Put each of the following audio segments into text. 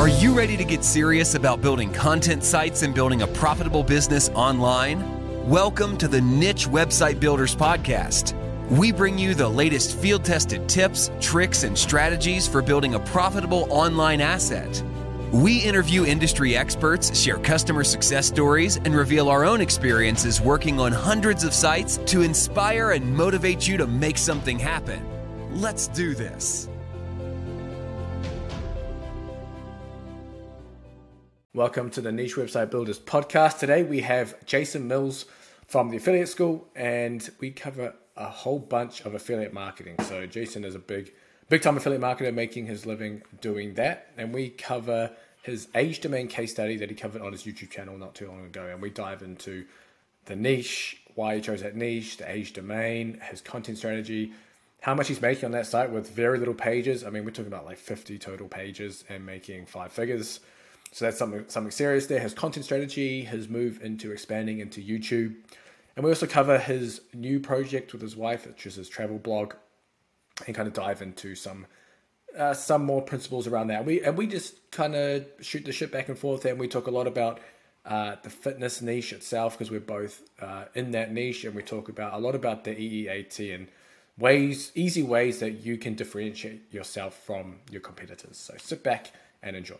Are you ready to get serious about building content sites and building a profitable business online? Welcome to the Niche Website Builders Podcast. We bring you the latest field-tested tips, tricks, and strategies for building a profitable online asset. We interview industry experts, share customer success stories, and reveal our own experiences working on hundreds of sites to inspire and motivate you to make something happen. Let's do this. Welcome to the Niche Website Builders Podcast. Today we have Jason Mills from the Affiliate School, and we cover a whole bunch of affiliate marketing. So Jason is a big time affiliate marketer making his living doing that. And we cover his age domain case study that he covered on his YouTube channel not too long ago. And we dive into the niche, why he chose that niche, the age domain, his content strategy, how much he's making on that site with very little pages. I mean, we're talking about like 50 total pages and making 5 figures. So that's something serious there. His content strategy, his move into expanding into YouTube. And we also cover his new project with his wife, which is his travel blog, and kind of dive into some more principles around that. We just kind of shoot the shit back and forth, and we talk a lot about the fitness niche itself, because we're both in that niche, and we talk about a lot about the EEAT and easy ways that you can differentiate yourself from your competitors. So sit back and enjoy.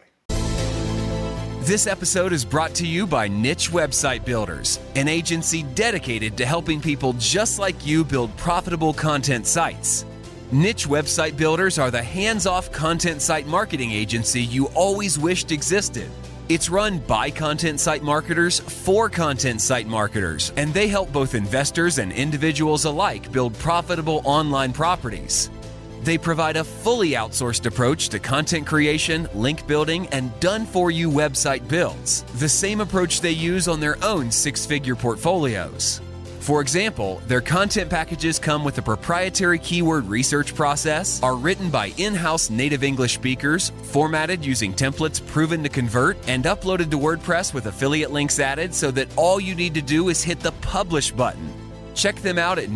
This episode is brought to you by Niche Website Builders, an agency dedicated to helping people just like you build profitable content sites. Niche Website Builders are the hands-off content site marketing agency you always wished existed. It's run by content site marketers for content site marketers, and they help both investors and individuals alike build profitable online properties. They provide a fully outsourced approach to content creation, link building, and done-for-you website builds, the same approach they use on their own 6-figure portfolios. For example, their content packages come with a proprietary keyword research process, are written by in-house native English speakers, formatted using templates proven to convert, and uploaded to WordPress with affiliate links added so that all you need to do is hit the publish button. Check them out at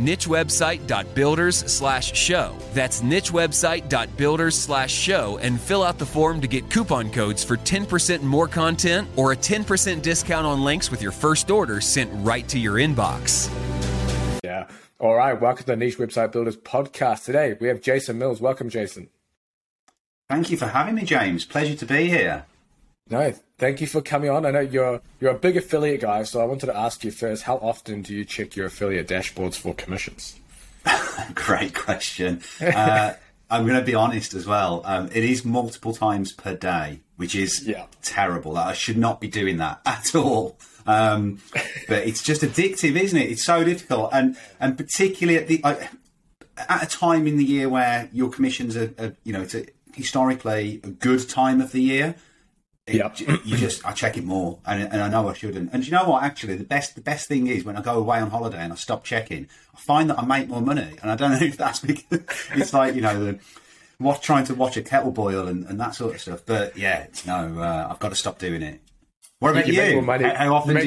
nichewebsite.builders/show. That's nichewebsite.builders/show, and fill out the form to get coupon codes for 10% more content or a 10% discount on links with your first order sent right to your inbox. Yeah. All right. Welcome to the Niche Website Builders Podcast. Today we have Jason Mills. Welcome, Jason. Thank you for having me, James. Pleasure to be here. No, thank you for coming on. I know you're a big affiliate guy, so I wanted to ask you first, how often do you check your affiliate dashboards for commissions? Great question. I'm going to be honest as well. It is multiple times per day, which is terrible. I should not be doing that at all. But it's just addictive, isn't it? It's so difficult. And particularly at a time in the year where your commissions are it's historically a good time of the year. I check it more, and I know I shouldn't. And you know what? Actually, the best thing is when I go away on holiday and I stop checking, I find that I make more money. And I don't know if that's because it's like trying to watch a kettle boil and that sort of stuff. But yeah, no, I've got to stop doing it. What about you? How often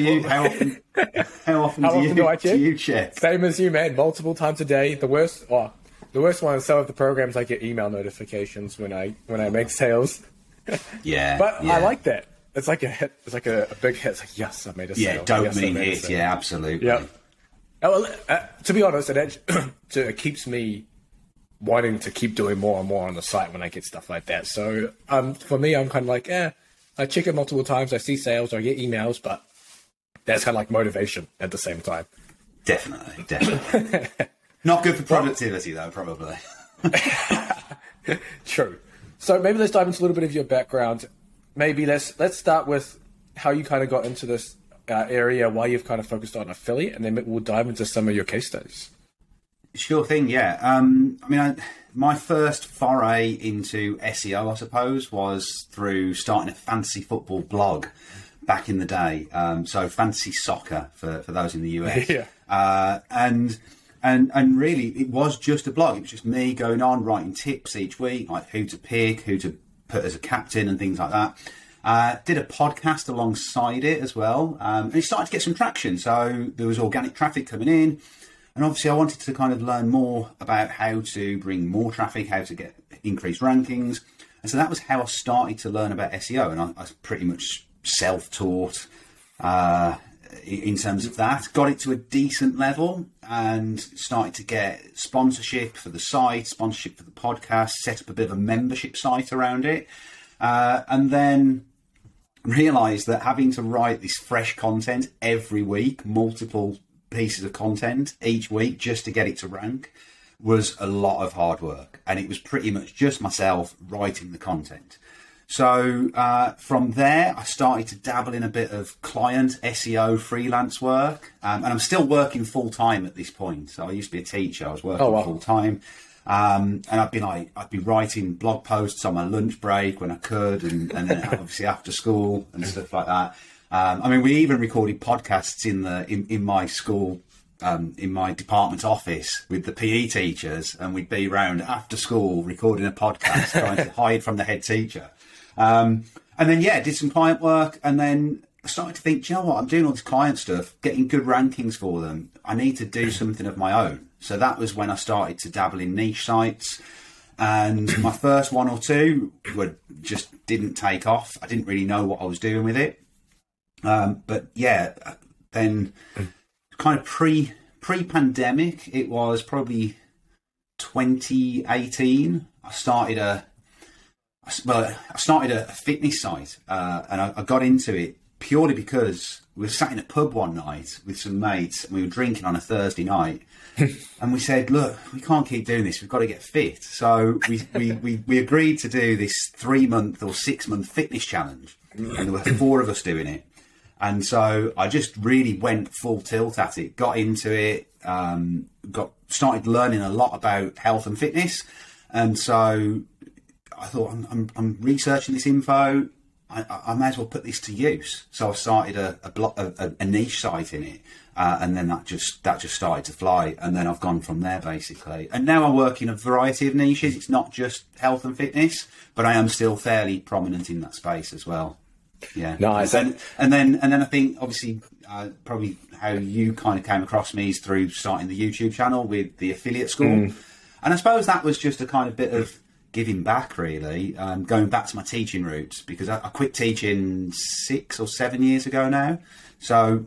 do you check? Same as you, man. Multiple times a day. The worst one is some of the programs I get email notifications when I make sales. But I like that. It's like a hit. It's like a big hit. It's like, yes, I made a sale. Dopamine hit. Yeah, absolutely. Yeah. Well, to be honest, it keeps me wanting to keep doing more and more on the site when I get stuff like that. So for me, I'm kind of like, I check it multiple times. I see sales, I get emails, but that's kind of like motivation at the same time. Definitely. Not good for productivity, though, probably. True. So maybe let's dive into a little bit of your background. Maybe let's start with how you kind of got into this area, why you've kind of focused on affiliate, and then we'll dive into some of your case studies. Sure thing, yeah. My first foray into SEO, I suppose, was through starting a fantasy football blog back in the day. So fantasy soccer for those in the US. Yeah. And really, it was just a blog. It was just me going on, writing tips each week, like who to pick, who to put as a captain and things like that. Did a podcast alongside it as well. And it started to get some traction. So there was organic traffic coming in. And obviously I wanted to kind of learn more about how to bring more traffic, how to get increased rankings. And so that was how I started to learn about SEO. And I was pretty much self-taught in terms of that. Got it to a decent level and started to get sponsorship for the site, sponsorship for the podcast, set up a bit of a membership site around it. And then realised that having to write this fresh content every week, multiple pieces of content each week just to get it to rank, was a lot of hard work. And it was pretty much just myself writing the content. So from there, I started to dabble in a bit of client SEO freelance work. And I'm still working full time at this point. So I used to be a teacher. I was working full time. And I'd be writing blog posts on my lunch break when I could, and then obviously after school and stuff like that. I mean, we even recorded podcasts in my school, in my department office with the PE teachers, and we'd be around after school recording a podcast, trying to hide from the head teacher. And then, did some client work, and then I started to think, do you know what? I'm doing all this client stuff, getting good rankings for them. I need to do something of my own. So that was when I started to dabble in niche sites, and my first one or two just didn't take off. I didn't really know what I was doing with it. But then kind of pre-pandemic, it was probably 2018. I started a fitness site, and I got into it purely because we were sat in a pub one night with some mates, and we were drinking on a Thursday night. And we said, look, we can't keep doing this. We've got to get fit. So we agreed to do this 3-month or 6-month fitness challenge. And there were 4 of us doing it. And so I just really went full tilt at it, got into it, started learning a lot about health and fitness. And so I thought, I'm researching this info. I may as well put this to use. So I started a niche site in it. And then that just started to fly, and then I've gone from there basically. And now I work in a variety of niches. It's not just health and fitness, but I am still fairly prominent in that space as well. Yeah, nice. And then I think obviously probably how you kind of came across me is through starting the YouTube channel with the affiliate school, and I suppose that was just a kind of bit of giving back really, going back to my teaching roots, because I quit teaching 6 or 7 years ago now, so.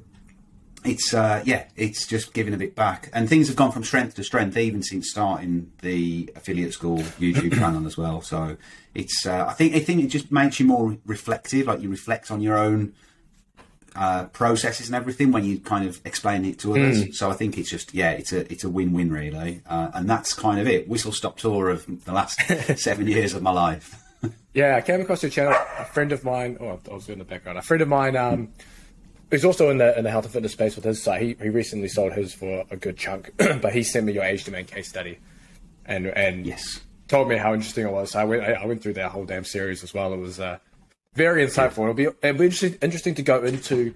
It's just giving a bit back, and things have gone from strength to strength even since starting the affiliate school YouTube channel as well. So it's I think it just makes you more reflective, like you reflect on your own processes and everything when you kind of explain it to others. So I think it's just it's a win-win really, and that's kind of it. Whistle stop tour of the last 7 years of my life. I came across your channel. A friend of mine, I was doing the background. A friend of mine. He's also in the health and fitness space with his site. He recently sold his for a good chunk, but he sent me your age domain case study, and yes, told me how interesting it was. So I went through that whole damn series as well. It was very insightful. It'll be interesting to go into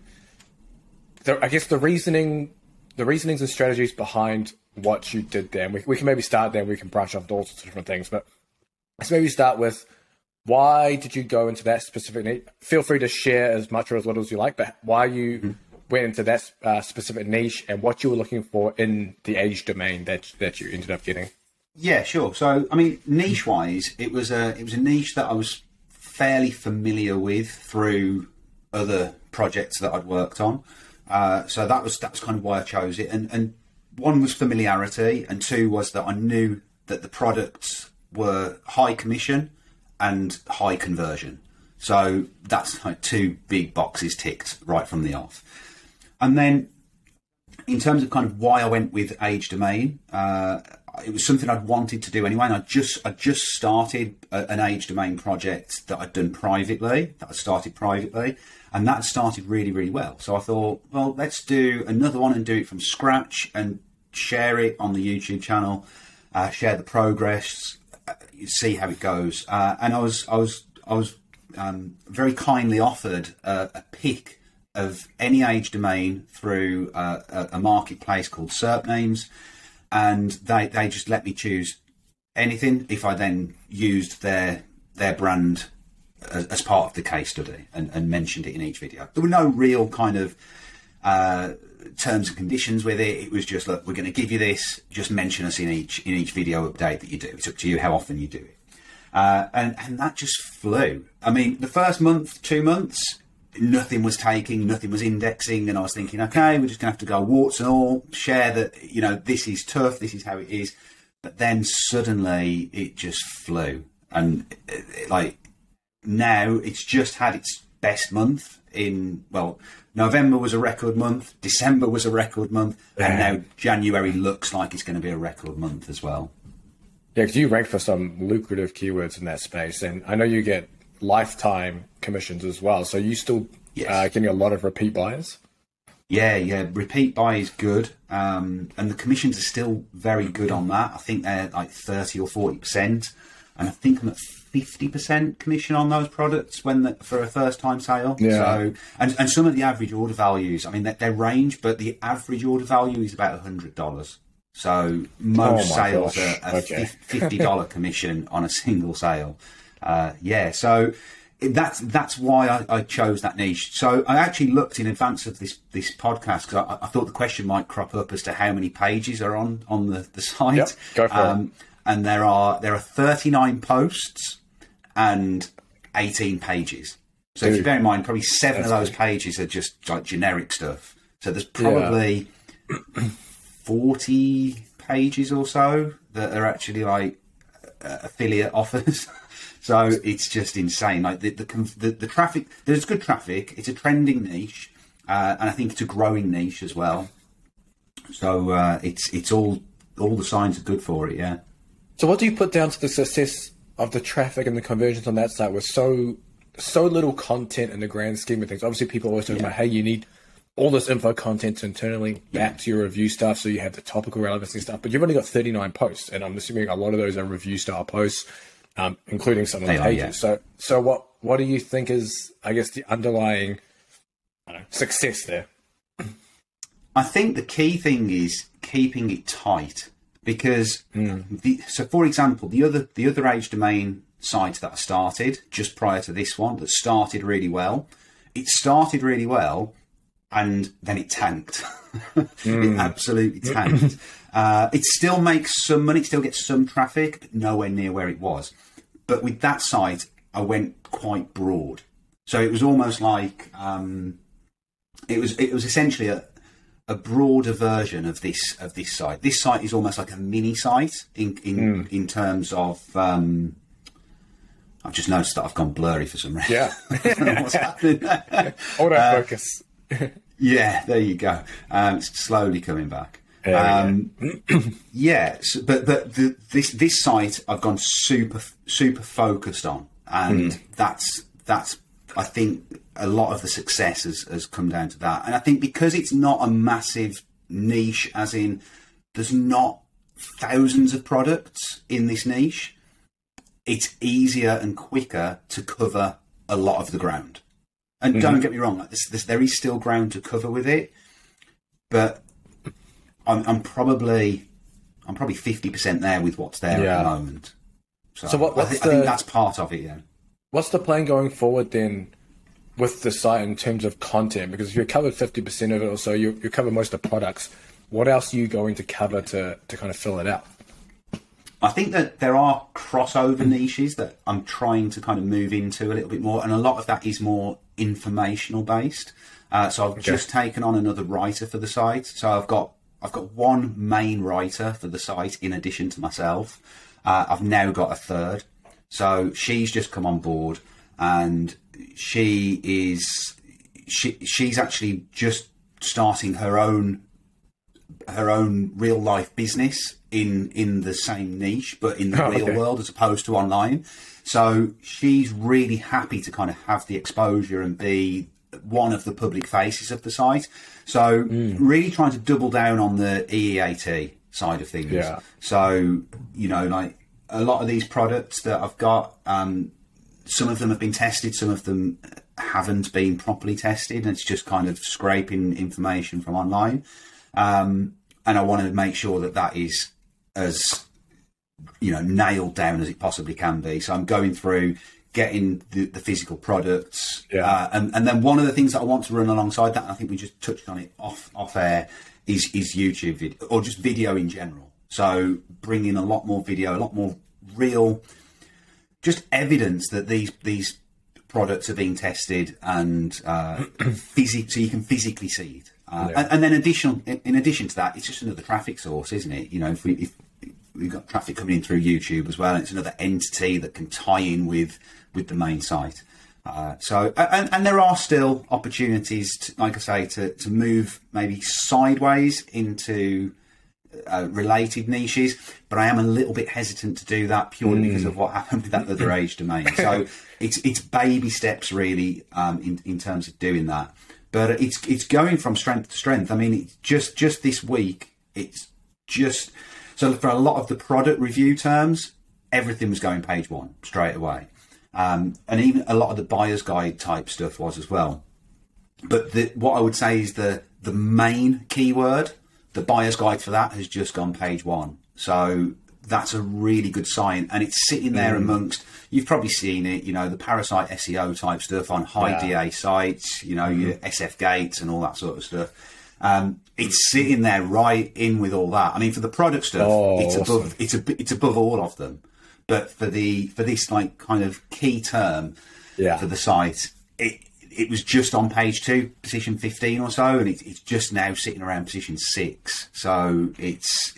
the reasonings and strategies behind what you did there. And we can maybe start there. And we can branch off to all sorts of different things, but let's maybe start with. Why did you go into that specific niche? Feel free to share as much or as little as you like, but why you went into that specific niche and what you were looking for in the age domain that you ended up getting. Yeah, sure. So, I mean, niche-wise, it was a niche that I was fairly familiar with through other projects that I'd worked on. So that was kind of why I chose it. And one was familiarity, and 2 was that I knew that the products were high commission and high conversion. So that's like 2 big boxes ticked right from the off. And then in terms of kind of why I went with age domain, it was something I'd wanted to do anyway. And I just started an age domain project that I'd done privately, and that started really, really well. So I thought, well, let's do another one and do it from scratch and share it on the YouTube channel, share the progress, see how it goes. And I was very kindly offered a pick of any age domain through a marketplace called SERPnames, and they just let me choose anything if I then used their brand as part of the case study and mentioned it in each video. There were no real kind of terms and conditions with it. It was just, look, we're going to give you this, just mention us in each video update that you do. It's up to you how often you do it. And that just flew. I mean, the first month, 2 months, nothing was taking, nothing was indexing, and I was thinking, okay, we're just going to have to go warts and all, share that, you know, this is tough, this is how it is. But then suddenly it just flew. And like now it's just had its best month November was a record month, December was a record month, and now January looks like it's going to be a record month as well. Yeah, because you rank for some lucrative keywords in that space, and I know you get lifetime commissions as well. So you still getting a lot of repeat buyers? Yeah, repeat buy is good, and the commissions are still very good on that. I think they're like 30 or 40%, and I think I'm at 50% commission on those products for a first time sale. Yeah. So, and some of the average order values, I mean, they range, but the average order value is about $100. So most sales are $50 commission on a single sale. So that's why I chose that niche. So I actually looked in advance of this podcast because I thought the question might crop up as to how many pages are on the site. Yep, go for it. And there are 39 posts and 18 pages. So if you bear in mind, probably 7 of those pages are just like generic stuff. So there's probably 40 pages or so that are actually like affiliate offers. So it's just insane. Like the traffic, there's good traffic. It's a trending niche, and I think it's a growing niche as well. So it's all the signs are good for it. Yeah. So what do you put down to the success of the traffic and the conversions on that site with so little content in the grand scheme of things? Obviously, people always talk about, hey, you need all this info content to internally back to your review stuff, so you have the topical relevancy stuff. But you've only got 39 posts, and I'm assuming a lot of those are review style posts, including some of the pages. So what do you think is, I guess, the underlying success there? I think the key thing is keeping it tight. Because, for example, the other age domain site that I started just prior to this one that started really well, and then it tanked. It absolutely tanked. It still makes some money, it still gets some traffic, but nowhere near where it was. But with that site, I went quite broad. So it was almost like it was essentially a broader version of this site. This site is almost like a mini site in terms of. I've just noticed that I've gone blurry for some reason. Yeah, I don't know what's happening. Hold on, focus. Yeah, there you go. It's slowly coming back. This site I've gone super focused on, and that's I think a lot of the success has come down to that. And I think because it's not a massive niche, as in there's not thousands of products in this niche, it's easier and quicker to cover a lot of the ground. And don't get me wrong, like there is still ground to cover with it, but I'm probably 50% there with what's there at the moment. So I think that's part of it. Yeah. What's the plan going forward then with the site in terms of content? Because if you covered 50% of it or so, you cover most of the products. What else are you going to cover to kind of fill it out? I think that there are crossover niches that I'm trying to kind of move into a little bit more, and a lot of that is more informational based. So I've just taken on another writer for the site. So I've got one main writer for the site in addition to myself. I've now got a third. So she's just come on board, and she's actually just starting her own real life business in the same niche, but in the real world as opposed to online. So she's really happy to kind of have the exposure and be one of the public faces of the site. So really trying to double down on the EEAT side of things. Yeah. So, like a lot of these products that I've got, some of them have been tested, some of them haven't been properly tested, and it's just kind of scraping information from online. And I want to make sure that is as, nailed down as it possibly can be. So I'm going through getting the physical products. Yeah. And then one of the things that I want to run alongside that, and I think we just touched on it off air, is YouTube video, or just video in general. So bringing a lot more video, a lot more real just evidence that these products are being tested and so you can physically see it. And then in addition to that, it's just another traffic source, isn't it? You know, if we've got traffic coming in through YouTube as well, and it's another entity that can tie in with the main site. So there are still opportunities, like I say, to move maybe sideways into related niches, but I am a little bit hesitant to do that purely because of what happened with that other age domain. So it's baby steps really in terms of doing that. But it's going from strength to strength. I mean, it's just this week, it's just so for a lot of the product review terms, everything was going page one straight away. And even a lot of the buyer's guide type stuff was as well. But what I would say is the main keyword, the buyer's guide for that has just gone page one. So that's a really good sign. And it's sitting there amongst, you've probably seen it, you know, the Parasite SEO type stuff on high DA sites, you know, your SF gates and all that sort of stuff. It's sitting there right in with all that. I mean, for the product stuff, it's awesome. It's above all of them. But for this like kind of key term for the site, it was just on page 2, position 15 or so, and it's just now sitting around position 6. So it's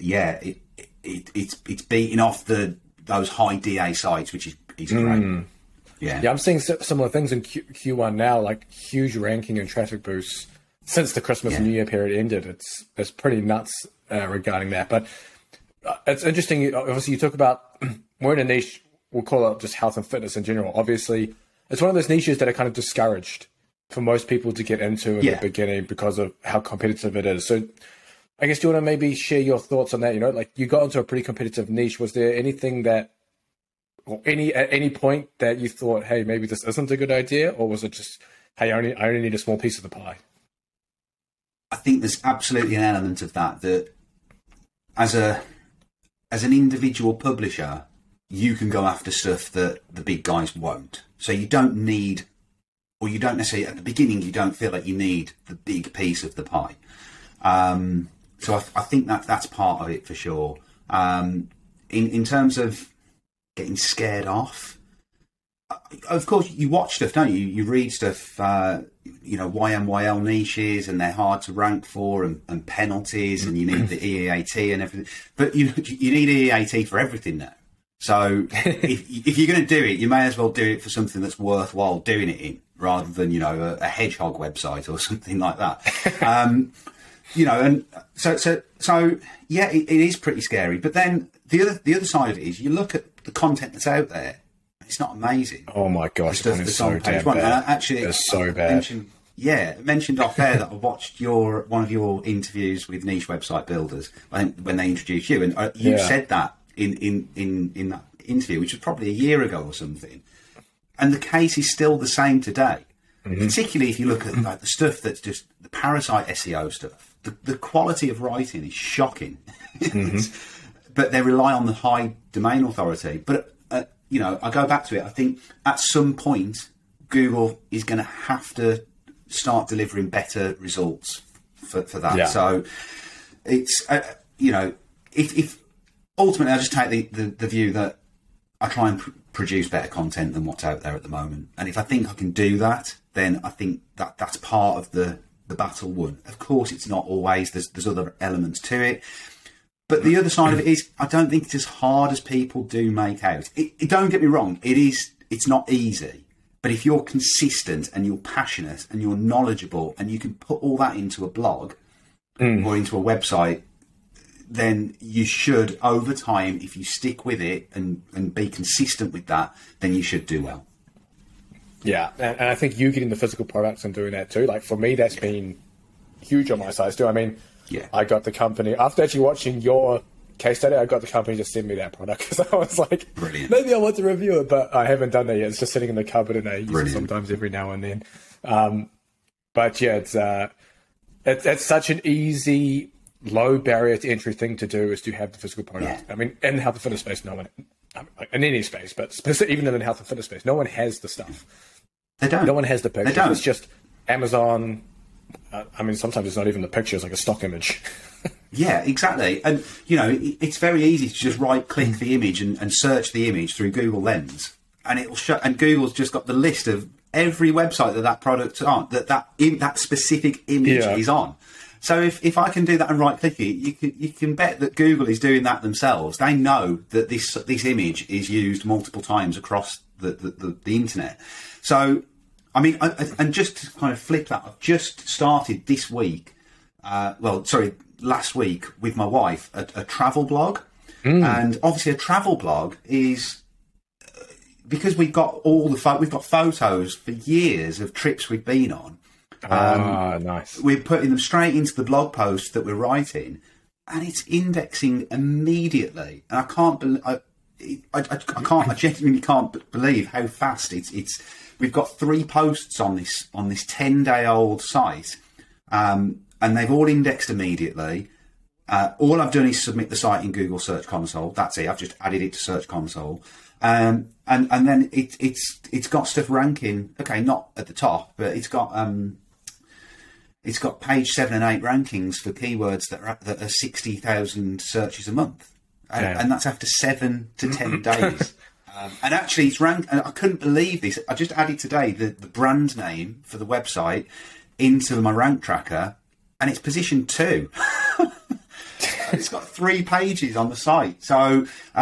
beating off those high DA sites, which is great. Yeah, I'm seeing similar things in Q1 now, like huge ranking and traffic boosts since the Christmas and New Year period ended. It's pretty nuts regarding that. But it's interesting. Obviously, you talk about we're in a niche. We'll call it just health and fitness in general. Obviously, it's one of those niches that are kind of discouraged for most people to get into in the beginning because of how competitive it is. So I guess, do you want to maybe share your thoughts on that? You know, like you got into a pretty competitive niche. Was there anything that, or at any point that you thought, hey, maybe this isn't a good idea? Or was it just, hey, I only need a small piece of the pie? I think there's absolutely an element of that as an individual publisher, you can go after stuff that the big guys won't. So you don't need, or you don't necessarily, at the beginning, you don't feel like you need the big piece of the pie. So I think that's part of it for sure. In terms of getting scared off, of course, you watch stuff, don't you? You read stuff, YMYL niches, and they're hard to rank for, and penalties, and you need the EEAT and everything. But you need EEAT for everything now. So if you're going to do it, you may as well do it for something that's worthwhile doing it in, rather than, you know, a hedgehog website or something like that. You know, and so yeah, it is pretty scary. But then the other side of it is you look at the content that's out there. It's not amazing. Oh my gosh, it's so damn bad. Actually, it's so bad. I mentioned off air that I watched one of your interviews with Niche Website Builders when they introduced you, and you said that in that interview, which was probably a year ago or something. And the case is still the same today. Particularly if you look at like the stuff that's just the Parasite SEO stuff. The quality of writing is shocking, but they rely on the high domain authority. But you know, I go back to it. I think at some point Google is going to have to start delivering better results for that. Yeah. So it's you know, if ultimately I just take the view that I try and produce better content than what's out there at the moment, and if I think I can do that, then I think that's part of the battle won. Of course, it's not always. There's other elements to it. But the other side of it is, I don't think it's as hard as people do make out. Don't get me wrong, it's not easy. But if you're consistent and you're passionate and you're knowledgeable and you can put all that into a blog or into a website, then you should, over time, if you stick with it and be consistent with that, then you should do well. Yeah, and I think you getting the physical products and doing that too, like for me, that's been huge on my side too. I mean, I got the company, after actually watching your case study, I got the company to send me that product because I was like, brilliant. Maybe I want to review it, but I haven't done that yet. It's just sitting in the cupboard and I use it sometimes every now and then. But yeah, it's such an easy, low barrier to entry thing to do is to have the physical product. Yeah. I mean, in the health and fitness space, no one, in any space, but even in the health and fitness space, no one has the stuff. They don't. No one has the pictures. It's just Amazon. I mean, sometimes it's not even the picture; it's like a stock image. Yeah, exactly. And you know, it's very easy to just right-click the image and search the image through Google Lens, and it'll show, and Google's just got the list of every website that product's on, that specific image is on. So if I can do that and right click it, you can bet that Google is doing that themselves. They know that this image is used multiple times across the internet. So, I mean, and just to kind of flip that, I've just started this week, last week with my wife, a travel blog. And obviously a travel blog is, because we've got we've got photos for years of trips we've been on. Nice. We're putting them straight into the blog post that we're writing, and it's indexing immediately. And I genuinely can't believe how fast it's. We've got 3 posts on this 10-day-old site, and they've all indexed immediately. All I've done is submit the site in Google Search Console. That's it. I've just added it to Search Console, and then it's got stuff ranking. Okay, not at the top, but it's got page 7 and 8 rankings for keywords that are 60,000 searches a month, and that's after 7 to 10 days. And actually, it's ranked. And I couldn't believe this. I just added today the brand name for the website into my rank tracker, and it's position 2. It's got 3 pages on the site, so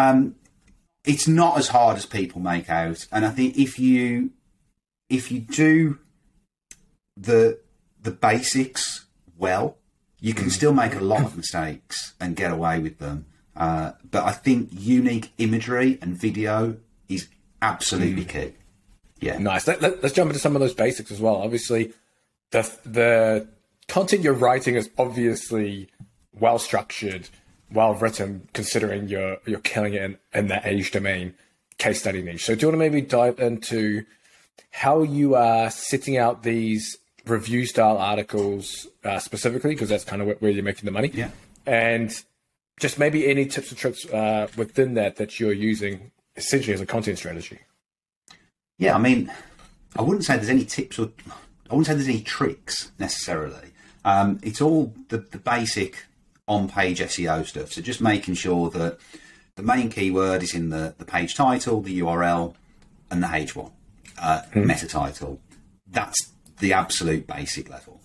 it's not as hard as people make out. And I think if you do the basics well, you can still make a lot of mistakes and get away with them. But I think unique imagery and video is absolutely key. Yeah, nice. Let's jump into some of those basics as well. Obviously, the content you're writing is obviously well structured, well written, considering you're killing it in the age domain case study niche. So do you want to maybe dive into how you are setting out these review style articles specifically, because that's kind of where you're making the money? Yeah. And just maybe any tips and tricks within that you're using essentially as a content strategy. Yeah, I mean, I wouldn't say there's any tips, or I wouldn't say there's any tricks necessarily. It's all the basic on-page SEO stuff. So just making sure that the main keyword is in the page title, the URL, and the H1 meta title. That's the absolute basic level.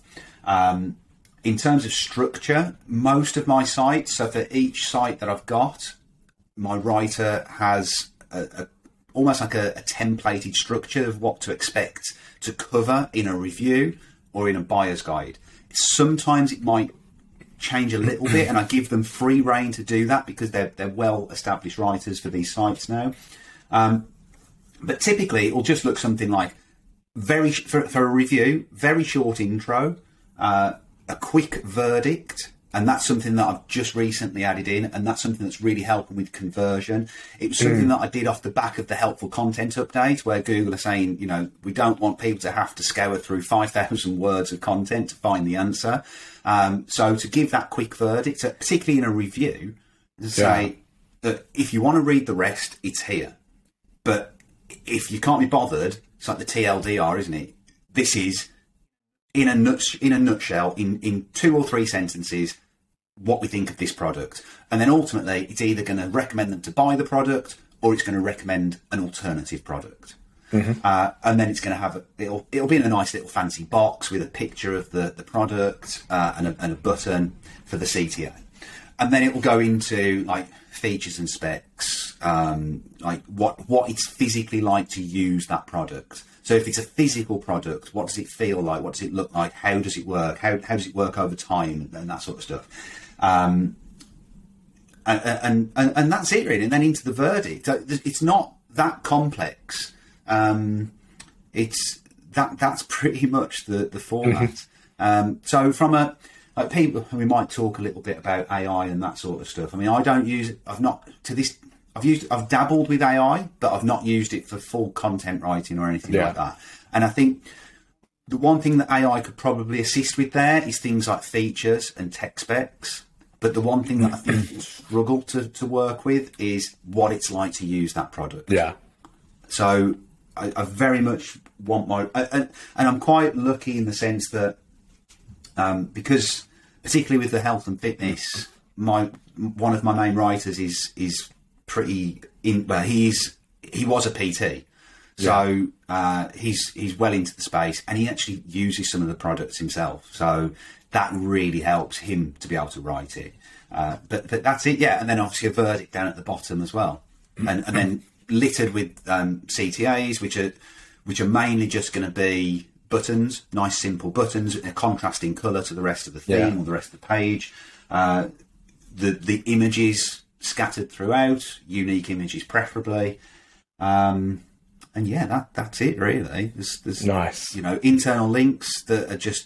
In terms of structure, most of my sites, so for each site that I've got, my writer has almost like a templated structure of what to expect to cover in a review or in a buyer's guide. Sometimes it might change a little bit, and I give them free rein to do that because they're well-established writers for these sites now. But typically, it will just look something like for a review, very short intro, a quick verdict, and that's something that I've just recently added in, and that's something that's really helping with conversion. It was something that I did off the back of the helpful content update, where Google are saying, we don't want people to have to scour through 5,000 words of content to find the answer. So to give that quick verdict, particularly in a review, to say that if you want to read the rest, it's here. But if you can't be bothered, it's like the TLDR, isn't it? This is, in a nutshell, in 2 or 3 sentences, what we think of this product. And then ultimately, it's either going to recommend them to buy the product, or it's going to recommend an alternative product. And then it's going to have it'll be in a nice little fancy box with a picture of the product and a button for the CTA. And then it will go into like features and specs, like what it's physically like to use that product. So if it's a physical product, what does it feel like? What does it look like? How does it work? How does it work over time? And that sort of stuff. And that's it really. And then into the verdict. It's not that complex. That's pretty much the format. So from people, we might talk a little bit about AI and that sort of stuff. I mean, I don't use it. I've dabbled with AI, but I've not used it for full content writing or anything like that. And I think the one thing that AI could probably assist with there is things like features and tech specs. But the one thing that I think struggle to work with is what it's like to use that product. Yeah. So I very much want and I'm quite lucky in the sense that because particularly with the health and fitness, one of my main writers is pretty he was a PT, So he's well into the space, and he actually uses some of the products himself. So that really helps him to be able to write it. But that's it, yeah. And then obviously a verdict down at the bottom as well, and then littered with CTAs, which are mainly just going to be buttons, nice simple buttons, a contrasting colour to the rest of the theme or the rest of the page. The images scattered throughout, unique images preferably. And yeah, that's it really. There's nice. Internal links that are just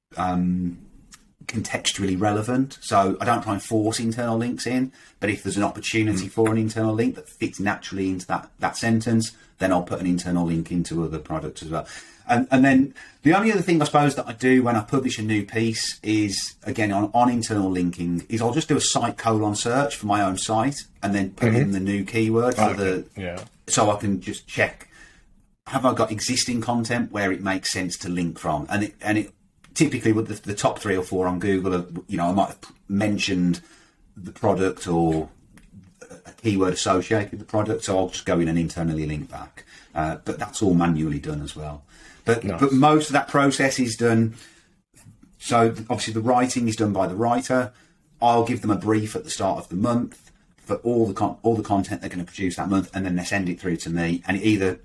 contextually relevant. So I don't try and force internal links in, but if there's an opportunity for an internal link that fits naturally into that sentence, then I'll put an internal link into other products as well. And then the only other thing I suppose that I do when I publish a new piece is, again, on internal linking, is I'll just do a site colon search for my own site and then put in the new keyword so I can just check, have I got existing content where it makes sense to link from? And it typically with the top 3 or 4 on Google, I might have mentioned the product or a keyword associated with the product, so I'll just go in and internally link back. But that's all manually done as well. But most of that process is done. So obviously the writing is done by the writer. I'll give them a brief at the start of the month for all the content they're going to produce that month, and then they send it through to me. And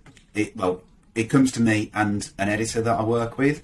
it comes to me and an editor that I work with.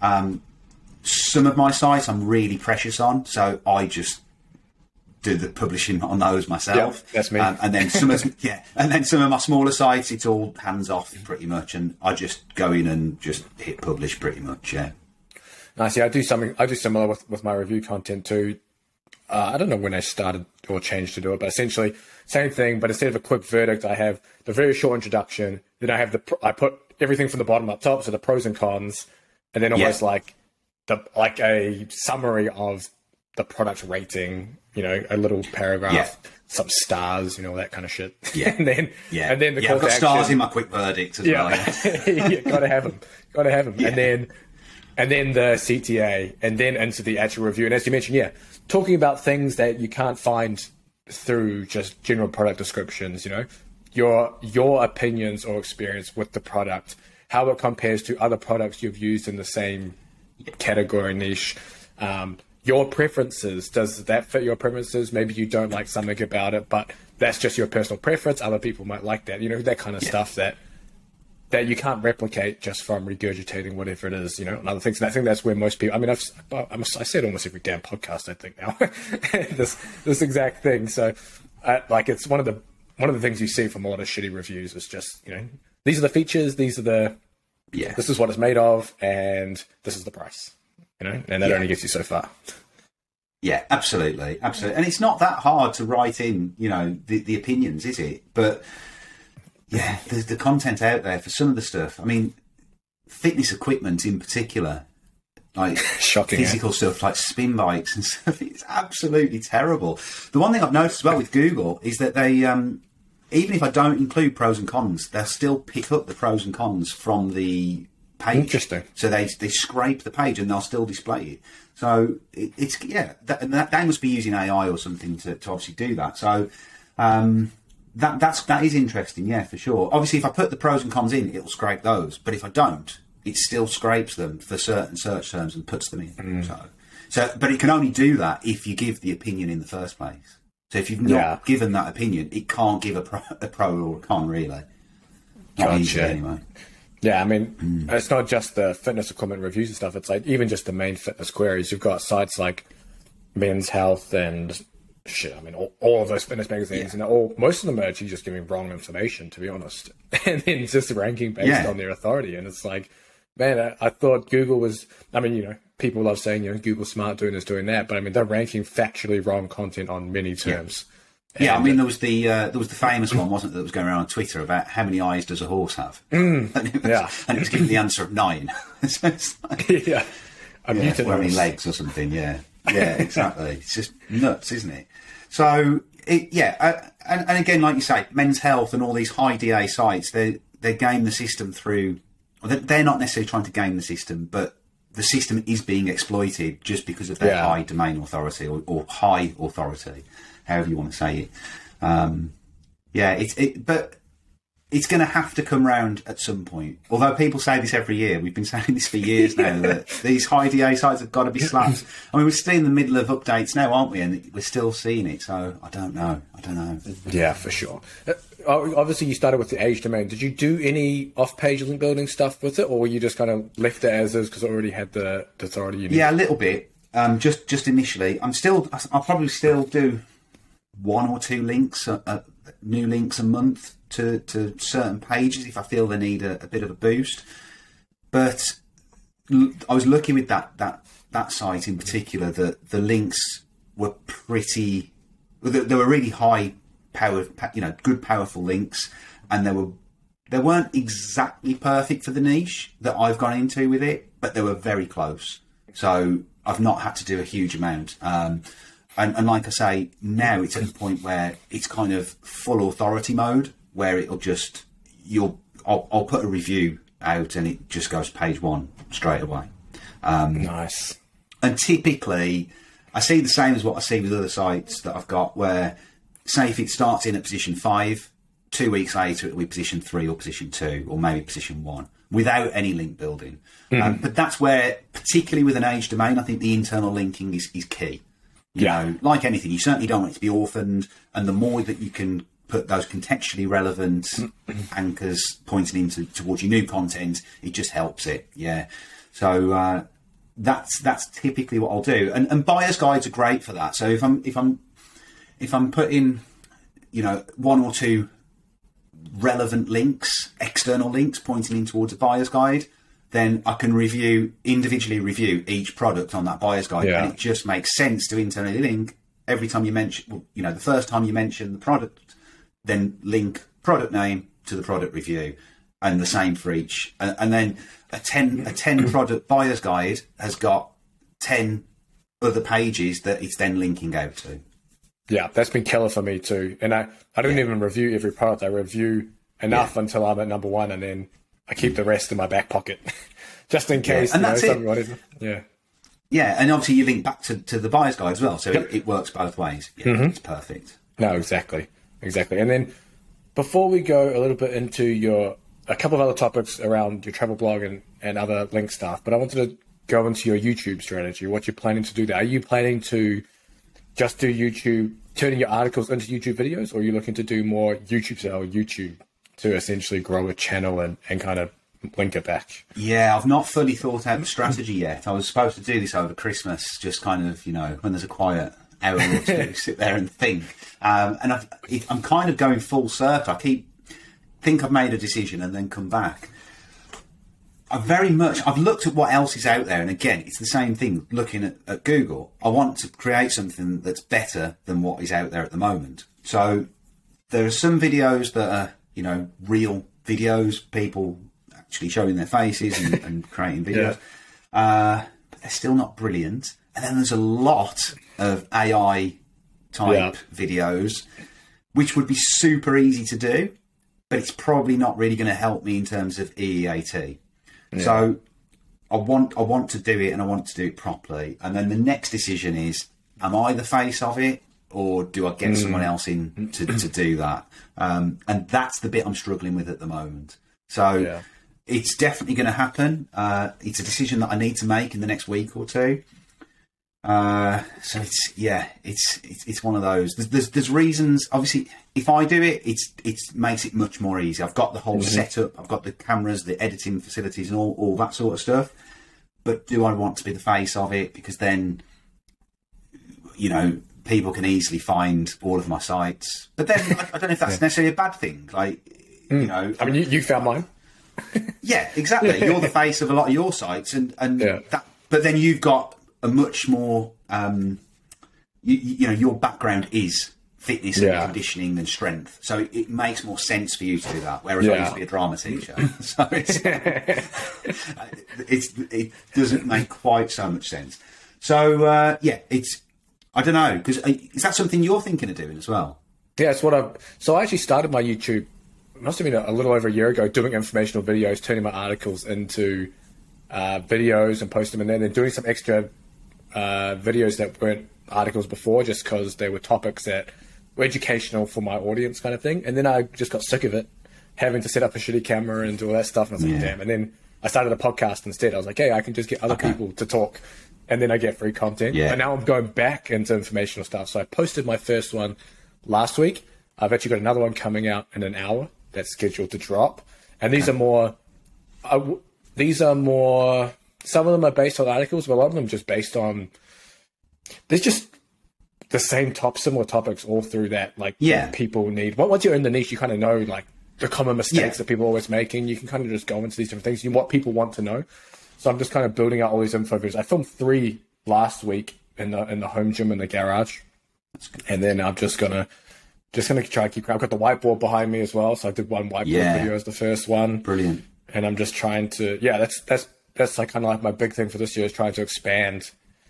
Some of my sites I'm really precious on, so I just do the publishing on those myself. Yeah, that's me. And then some of my smaller sites, it's all hands off pretty much, and I just go in and just hit publish pretty much. Yeah. Nice. Yeah, I do similar with my review content too. I don't know when I started or changed to do it, but essentially same thing. But instead of a quick verdict, I have the very short introduction. Then I have I put everything from the bottom up top, so the pros and cons, and then almost like a summary of the product rating. A little paragraph, some stars, all that kind of shit. Yeah, and then the call I've got to stars action. in my quick verdict as well. Yeah, gotta have them. Yeah. And then the CTA, and then into the actual review. And as you mentioned, talking about things that you can't find through just general product descriptions. Your opinions or experience with the product, how it compares to other products you've used in the same category niche. Your preferences, does that fit your preferences? Maybe you don't like something about it, but that's just your personal preference. Other people might like that, that kind of stuff that you can't replicate just from regurgitating whatever it is, and other things. And I think that's where most people, I say it almost every damn podcast, I think now, this exact thing. So it's one of the things you see from a lot of shitty reviews is just, these are the features, this is what it's made of, and this is the price. And that only gets you so far. Yeah, absolutely. And it's not that hard to write in, the opinions, is it? But yeah, there's the content out there for some of the stuff. I mean, fitness equipment in particular, like shocking physical stuff like spin bikes and stuff, it's absolutely terrible. The one thing I've noticed as well with Google is that they, even if I don't include pros and cons, they'll still pick up the pros and cons from the page. Interesting. So they scrape the page and they'll still display it. So they must be using AI or something to obviously do that. So that is interesting, yeah, for sure. Obviously, if I put the pros and cons in, it'll scrape those. But if I don't, it still scrapes them for certain search terms and puts them in. But it can only do that if you give the opinion in the first place. So if you've not given that opinion, it can't give a pro or a con, really. Not easily, anyway. Yeah, I mean, it's not just the fitness equipment reviews and stuff. It's like even just the main fitness queries. You've got sites like Men's Health and shit. I mean, all of those fitness magazines, and most of them are actually just giving wrong information, to be honest, and then just ranking based on their authority. And it's like, man, I thought Google was. I mean, people love saying Google smart doing this, doing that, but I mean, they're ranking factually wrong content on many terms. Yeah, I mean, there was the famous one, wasn't it, that was going around on Twitter about how many eyes does a horse have? And it was giving the answer of 9. So it's like, how many legs or something? Yeah, exactly. It's just nuts, isn't it? So and again, like you say, Men's Health and all these high DA sites, they game the system through. They're not necessarily trying to game the system, but the system is being exploited just because of their high domain authority or high authority. However you want to say it. But it's going to have to come round at some point. Although people say this every year, we've been saying this for years now, that these high DA sites have got to be slapped. I mean, we're still in the middle of updates now, aren't we? And we're still seeing it. So I don't know. Yeah, for sure. Obviously, you started with the age domain. Did you do any off-page link building stuff with it, or were you just kind of left it as is because it already had the authority you needed? Yeah, a little bit. Just initially. I'll probably still do 1 or 2 links, new links a month to certain pages if I feel they need a bit of a boost. But I was lucky with that site in particular that the links were pretty. They were really high powered, good powerful links, and they weren't exactly perfect for the niche that I've gone into with it, but they were very close. So I've not had to do a huge amount. And like I say, now it's at the point where it's kind of full authority mode, where it'll just I'll put a review out and it just goes page 1 straight away. Nice. And typically, I see the same as what I see with other sites that I've got, where say if it starts in at position 5, 2 weeks later it'll be position 3 or position 2 or maybe position 1 without any link building. But that's where, particularly with an age domain, I think the internal linking is key. You know, like anything, you certainly don't want it to be orphaned, and the more that you can put those contextually relevant anchors pointing towards your new content, it just helps it. Yeah. So that's typically what I'll do, and buyer's guides are great for that. So if I'm putting 1 or 2 relevant links, external links pointing in towards a buyer's guide, then I can individually review each product on that buyer's guide, and it just makes sense to internally link every time you mention, the first time you mention the product, then link product name to the product review, and the same for each. And then a 10 product buyer's guide has got 10 other pages that it's then linking out to. Yeah, that's been killer for me too. And I don't even review every product. I review enough until I'm at number 1, and then I keep the rest in my back pocket just in case. And that's it. Whatever. Yeah, and obviously you link back to the buyer's guide as well, so it works both ways. Yeah, it's perfect. No, exactly. And then before we go a little bit into a couple of other topics around your travel blog and other link stuff, but I wanted to go into your YouTube strategy, what you're planning to do there. Are you planning to just do YouTube, turning your articles into YouTube videos, or are you looking to do more YouTube to essentially grow a channel and kind of link it back? Yeah, I've not fully thought out the strategy yet. I was supposed to do this over Christmas, just kind of, when there's a quiet hour or two, sit there and think. And I'm kind of going full circle. I think I've made a decision and then come back. I've looked at what else is out there, and again, it's the same thing. Looking at Google, I want to create something that's better than what is out there at the moment. So there are some videos that are, real videos, people actually showing their faces and creating videos, but they're still not brilliant. And then there's a lot of AI type videos, which would be super easy to do, but it's probably not really going to help me in terms of EEAT. Yeah. So I want to do it, and I want to do it properly. And then the next decision is, am I the face of it, or do I get someone else in to do that? And that's the bit I'm struggling with at the moment. So it's definitely going to happen. It's a decision that I need to make in the next week or two. So it's one of those. There's reasons. Obviously, if I do it, it makes it much more easy. I've got the whole setup. I've got the cameras, the editing facilities, and all that sort of stuff. But do I want to be the face of it? Because then, people can easily find all of my sites. But then I don't know if that's necessarily a bad thing. Like, I mean, you found mine. Yeah, exactly. You're the face of a lot of your sites, and that. But then you've got a much more, your background is fitness and conditioning and strength, so it makes more sense for you to do that. Whereas I used to be a drama teacher, so it doesn't make quite so much sense. So I don't know, because is that something you're thinking of doing as well? Yeah, it's what So I actually started my YouTube. It must have been a little over a year ago, doing informational videos, turning my articles into videos and posting them, and then doing some extra videos that weren't articles before, just because they were topics that were educational for my audience, kind of thing. And then I just got sick of it, having to set up a shitty camera and do all that stuff. And I was like, damn. And then I started a podcast instead. I was like, hey, I can just get other people to talk, and then I get free content. And now I'm going back into informational stuff. So I posted my first one last week. I've actually got another one coming out in an hour that's scheduled to drop. And these are more, some of them are based on articles, but a lot of them just based on, there's just the same similar topics all through that. Like, people need, once you're in the niche, you kind of know, like, the common mistakes that people are always making. You can kind of just go into these different things, what people want to know. So I'm just kind of building out all these info videos. I filmed 3 last week in the home gym in the garage. And then I'm just gonna try to keep, I've got the whiteboard behind me as well. So I did one whiteboard video as the first one. Brilliant. And I'm just trying to, that's like kind of like my big thing for this year, is trying to expand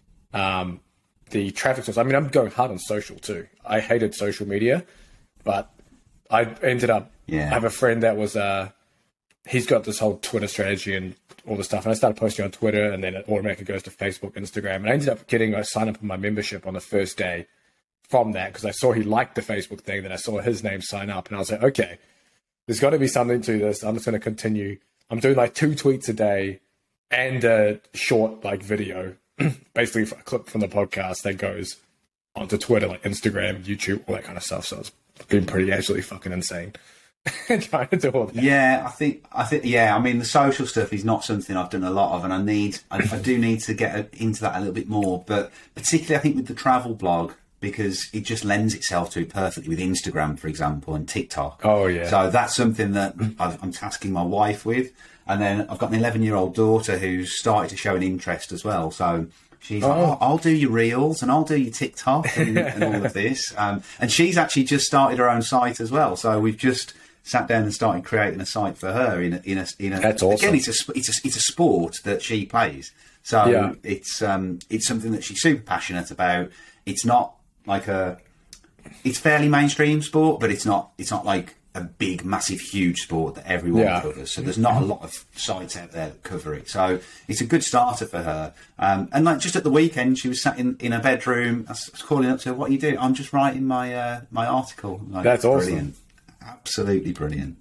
the traffic source. I mean, I'm going hard on social too. I hated social media, but I ended up, I have a friend that was, he's got this whole Twitter strategy and all the stuff. And I started posting on Twitter, and then it automatically goes to Facebook, Instagram. And I ended up getting a sign up on my membership on the first day from that, because I saw he liked the Facebook thing. Then I saw his name sign up, and I was like, okay, there's got to be something to this. I'm just going to continue. I'm doing like 2 tweets a day and a short like video, basically a clip from the podcast that goes onto Twitter, like Instagram, YouTube, all that kind of stuff. So it's been pretty absolutely fucking insane trying to do all that. Yeah, I think, I mean, the social stuff is not something I've done a lot of, and I do need to get into that a little bit more, but particularly I think with the travel blog, because it just lends itself to it perfectly with Instagram, for example, and TikTok. Oh, yeah. So that's something that I'm tasking my wife with. And then I've got an 11-year-old daughter who's started to show an interest as well. So she's like, I'll do your Reels and I'll do your TikTok and all of this. And she's actually just started her own site as well. So we've just sat down and started creating a site for her in a That's awesome. Again, it's a sport that she plays. So it's something that she's super passionate about. It's not like it's fairly mainstream sport, but it's not like a big, massive, huge sport that everyone covers. So there's not a lot of sites out there that cover it. So it's a good starter for her. And like just at the weekend, she was sat in her bedroom. I was calling up to her, "What are you doing?" "I'm just writing my article." Like, that's awesome. Brilliant. Absolutely brilliant.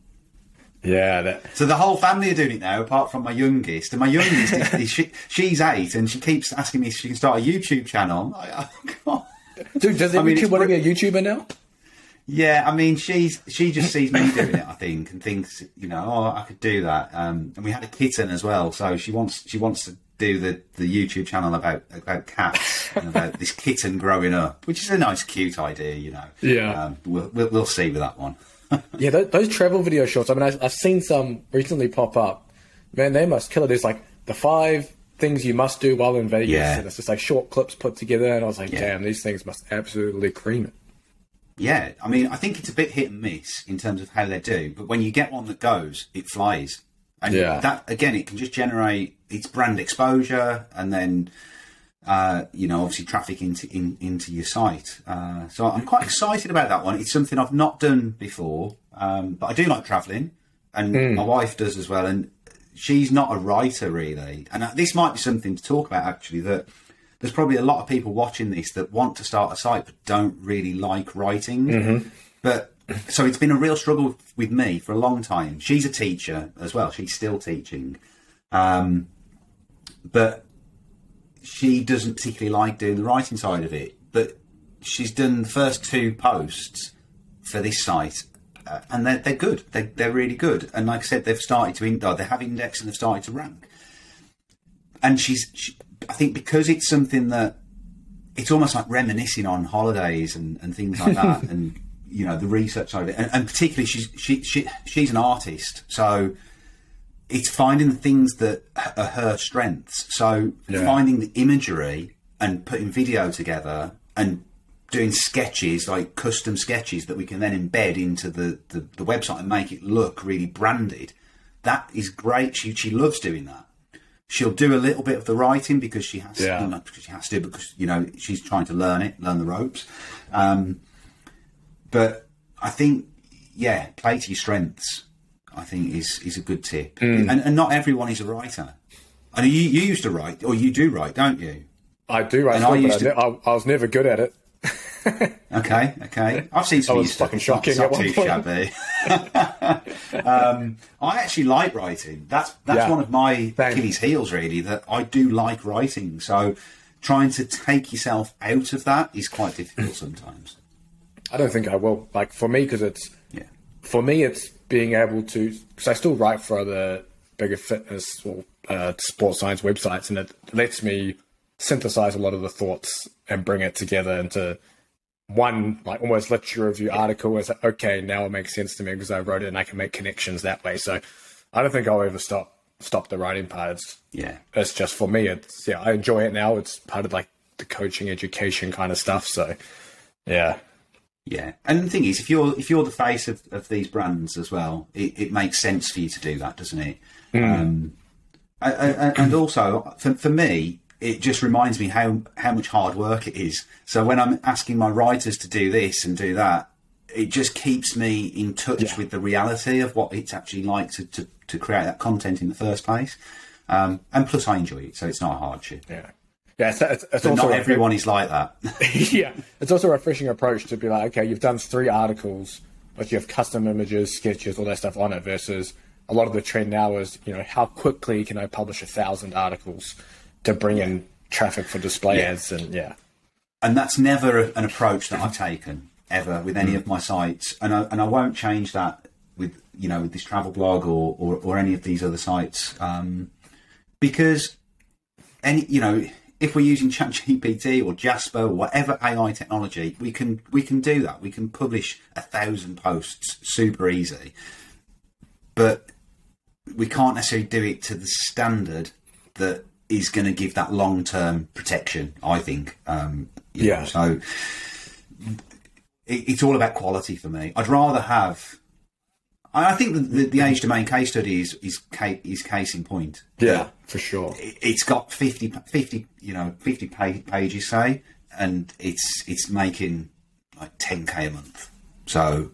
Yeah. So the whole family are doing it now, apart from my youngest. And my youngest, she's 8, and she keeps asking me if she can start a YouTube channel. I'm like, oh, God. Dude, does every kid want to be a YouTuber now? Yeah, I mean, she just sees me doing it, I think, and thinks, I could do that. And we had a kitten as well, so she wants to do the YouTube channel about cats and about this kitten growing up, which is a nice, cute idea, Yeah. We'll see with that one. Yeah, those travel video shorts. I mean, I've seen some recently pop up. Man, they must kill it. There's like the 5 things you must do while in Vegas, and it's just like short clips put together. And I was like, damn, these things must absolutely cream it. Yeah, I mean, I think it's a bit hit and miss in terms of how they do, but when you get one that goes, it flies. And that, again, it can just generate its brand exposure, and then, obviously traffic into your site. So I'm quite excited about that one. It's something I've not done before, but I do like travelling, and my wife does as well. And she's not a writer, really. And this might be something to talk about, actually, that there's probably a lot of people watching this that want to start a site but don't really like writing. But so it's been a real struggle with me for a long time. She's a teacher as well. She's still teaching. But she doesn't particularly like doing the writing side of it. But she's done the first 2 posts for this site, and they're good. They're really good. And like I said, they've started to they have indexed and they've started to rank. And I think because it's something that it's almost like reminiscing on holidays and things like that, and the research side of it, and particularly she's an artist, so it's finding the things that are her strengths. So finding the imagery and putting video together and doing sketches, like custom sketches that we can then embed into the website and make it look really branded. That is great. She loves doing that. She'll do a little bit of the writing because she has to, because she's trying to learn the ropes. But I think, play to your strengths, I think is a good tip. And not everyone is a writer. I mean, you used to write, or you do write, don't you? I do write, but I was never good at it. Okay. I've seen some That of was your stuff. fucking It's not shocking at one too point. shabby. I actually like writing. That's one of my Achilles heels, really, that I do like writing. So trying to take yourself out of that is quite difficult sometimes. I don't think I will. Like, for me, because for me, it's being able to, because I still write for other bigger fitness or sports science websites, and it lets me synthesize a lot of the thoughts and bring it together into one, like, almost literature review article. It's like, okay, now it makes sense to me because I wrote it and I can make connections that way. So I don't think I'll ever stop the writing part. It's just, for me, it's, I enjoy it now. It's part of like the coaching, education kind of stuff. So yeah. And the thing is, if you're the face of these brands as well, it makes sense for you to do that, doesn't it? And also for me, it just reminds me how much hard work it is. So when I'm asking my writers to do this and do that, it just keeps me in touch with the reality of what it's actually like to create that content in the first place. And plus, I enjoy it, so it's not a hardship. It's also not everyone is like that. It's also a refreshing approach to be like, okay, you've done 3 articles, but you have custom images, sketches, all that stuff on it, versus a lot of the trend now is, how quickly can I publish 1,000 articles to bring in traffic for display ads, and that's never an approach that I've taken ever with any of my sites, and I won't change that with with this travel blog or any of these other sites, because if we're using ChatGPT or Jasper or whatever AI technology, we can do that. We can publish 1,000 posts super easy, but we can't necessarily do it to the standard that is going to give that long-term protection, I think. So it's all about quality for me. I'd rather have. I think the Age Domain case study is case in point. Yeah, for sure. It's got 50 pages, say, and it's making like 10k a month. So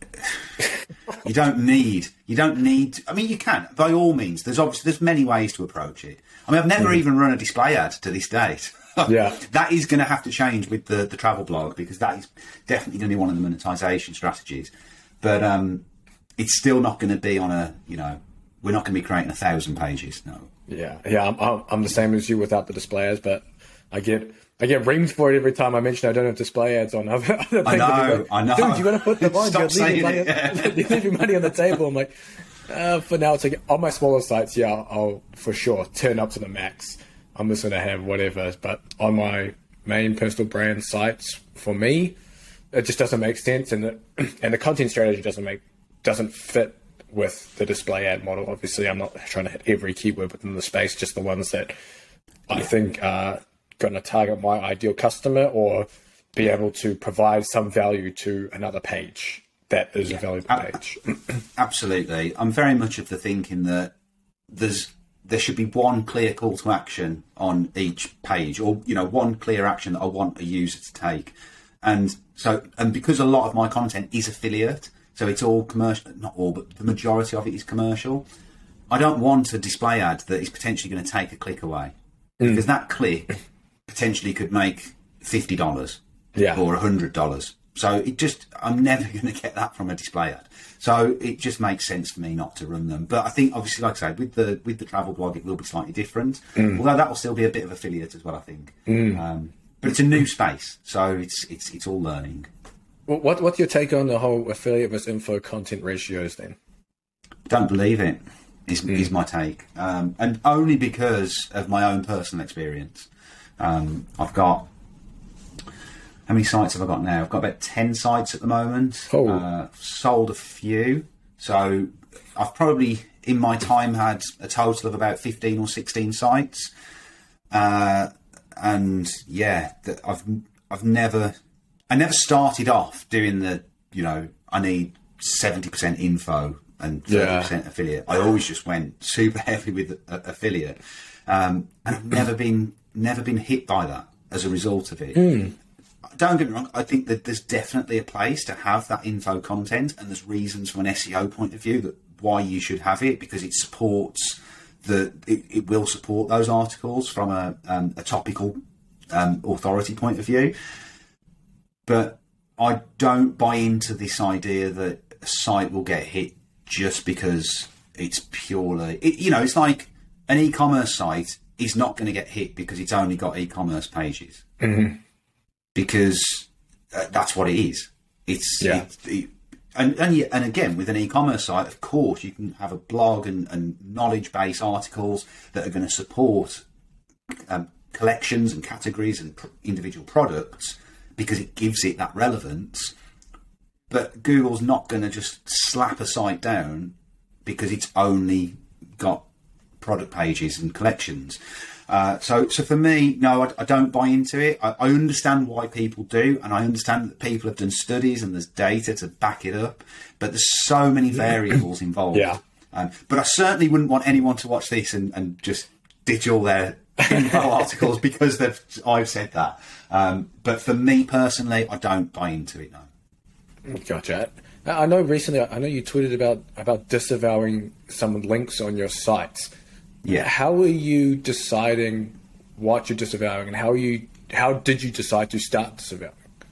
you don't need. I mean, you can, by all means. There's many ways to approach it. I mean, I've never even run a display ad to this date. That is going to have to change with the travel blog, because that is definitely going to be one of the monetization strategies. But it's still not going to be on we're not going to be creating 1,000 pages. No. I'm the same as you without the display ads, but I get reamed for it every time I mention I don't have display ads on. I know. Dude, you got to put them on. You're leaving money on the table. I'm like, for now, it's like on my smaller sites, I'll for sure turn up to the max. I'm just going to have whatever. But on my main personal brand sites, for me, it just doesn't make sense, and the content strategy doesn't fit with the display ad model. Obviously, I'm not trying to hit every keyword within the space, just the ones that I think are going to target my ideal customer or be able to provide some value to another page that is a valuable page. Absolutely. I'm very much of the thinking that there should be one clear call to action on each page, or one clear action that I want a user to take. And because a lot of my content is affiliate, so it's all commercial, not all, but the majority of it is commercial, I don't want a display ad that is potentially going to take a click away, because that click potentially could make $50 or $100. So I'm never going to get that from a display ad. So it just makes sense for me not to run them. But I think, obviously, like I say, with the travel blog, it will be slightly different. Although that will still be a bit of affiliate as well, I think. But it's a new space, so it's all learning. Well, what's your take on the whole affiliate versus info content ratios then? Don't believe it, is my take. And only because of my own personal experience. I've got... How many sites have I got now? I've got about 10 sites at the moment. Sold a few. So I've probably, in my time, had a total of about 15 or 16 sites. And yeah, I never started off doing I need 70% info and 30% affiliate. I always just went super heavy with affiliate. And I've never been hit by that as a result of it. Don't get me wrong, I think that there's definitely a place to have that info content, and there's reasons from an SEO point of view that why you should have it, because it supports it will support those articles from a topical authority point of view. But I don't buy into this idea that a site will get hit just because it's purely... it's like an e-commerce site is not going to get hit because it's only got e-commerce pages. Mm-hmm. Because that's what it is. And again, with an e-commerce site, of course, you can have a blog and knowledge-based articles that are going to support collections and categories and individual products because it gives it that relevance. But Google's not going to just slap a site down because it's only got product pages and collections. So for me, no, I don't buy into it. I understand why people do, and I understand that people have done studies and there's data to back it up, but there's so many variables involved. Yeah. But I certainly wouldn't want anyone to watch this and just ditch all their info articles because I've said that. But for me personally, I don't buy into it, no. Gotcha. I know recently, you tweeted about disavowing some links on your sites. Yeah. How are you deciding what you're disavowing, and how did you decide to start disavowing?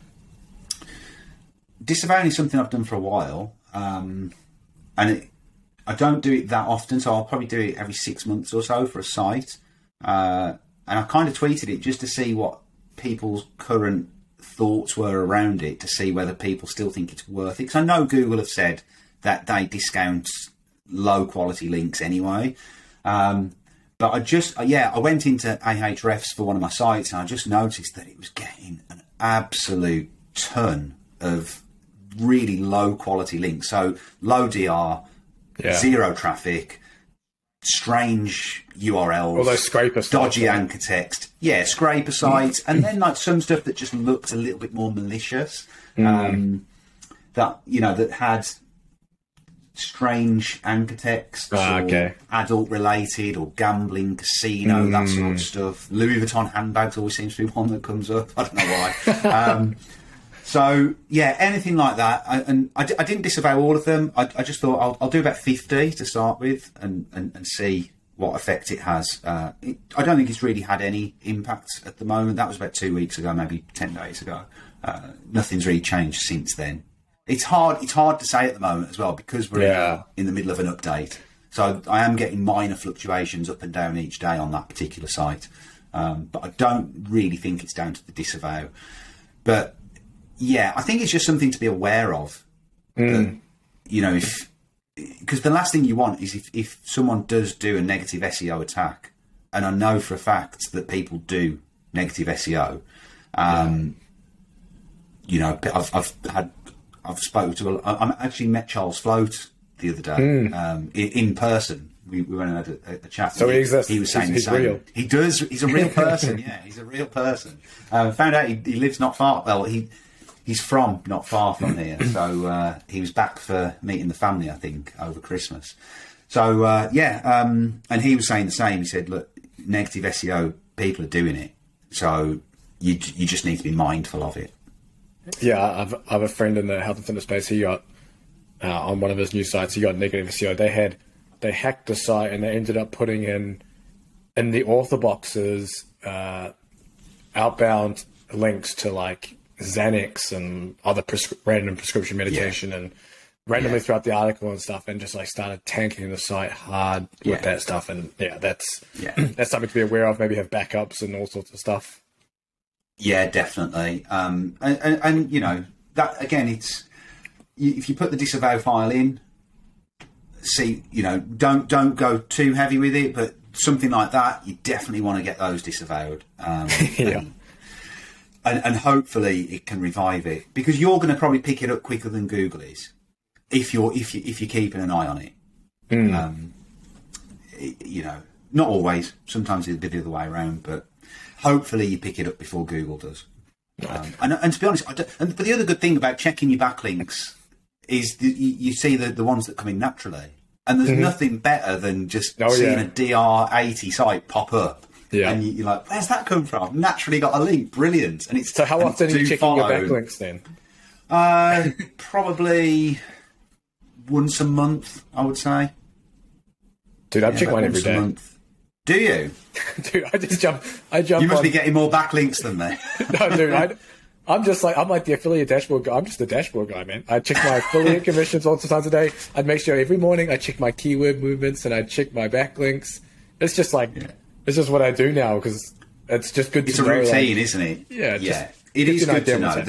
Disavowing is something I've done for a while, and I don't do it that often, so I'll probably do it every 6 months or so for a site. And I kind of tweeted it just to see what people's current thoughts were around it, to see whether people still think it's worth it. Because I know Google have said that they discount low quality links anyway. But I went into Ahrefs for one of my sites, and I just noticed that it was getting an absolute ton of really low quality links. So low DR, zero traffic, strange URLs, all those scraper sites, dodgy anchor text, scraper sites, and then like some stuff that just looked a little bit more malicious, that had strange anchor text, or adult related, or gambling, casino, that sort of stuff. Louis Vuitton handbags always seems to be one that comes up. I don't know why. So anything like that. I didn't disavow all of them. I just thought I'll do about 50 to start with and see what effect it has. I don't think it's really had any impact at the moment. That was about 2 weeks ago, maybe 10 days ago. Nothing's really changed since then. It's hard to say at the moment as well, because we're in the middle of an update. So I am getting minor fluctuations up and down each day on that particular site. But I don't really think it's down to the disavow. But I think it's just something to be aware of. That, because the last thing you want is if someone does do a negative SEO attack, and I know for a fact that people do negative SEO. I've spoken to. I actually met Charles Float the other day in person. We went and had a chat. So he exists. He was saying he's the same. Real. He does. He's a real person. He's a real person. Found out he lives not far. Well, he's from not far from here. So he was back for meeting the family, I think, over Christmas. So and he was saying the same. He said, "Look, negative SEO, people are doing it. So you just need to be mindful of it." Yeah, I've a friend in the health and fitness space. He got on one of his new sites. He got negative SEO. They hacked the site, and they ended up putting in the author boxes outbound links to like Xanax and other random prescription medication, and randomly throughout the article and stuff, and just like started tanking the site hard with that stuff. And that's something to be aware of. Maybe have backups and all sorts of stuff. Yeah, definitely. And that again, it's if you put the disavow file in, see, don't go too heavy with it, but something like that, you definitely want to get those disavowed. And hopefully it can revive it, because you're going to probably pick it up quicker than Google is if you're keeping an eye on it. Not always. Sometimes it's a bit the other way around, but hopefully you pick it up before Google does. And to be honest, but the other good thing about checking your backlinks is you see the ones that come in naturally. And there's nothing better than just seeing a DR80 site pop up. Yeah. And you're like, where's that come from? Naturally got a link. Brilliant. And so how often are you checking your backlinks then? Probably once a month, I would say. Dude, I check mine every day. Month. Do you? Dude, I jump You must be getting more backlinks than me. No, dude, I'm like the affiliate dashboard guy. I'm just the dashboard guy, man. I check my affiliate commissions multiple times a day. I'd make sure every morning I check my keyword movements and I check my backlinks. It's just it's just what I do now because it's just good to know. It's a routine, isn't it? Yeah. It is good to know.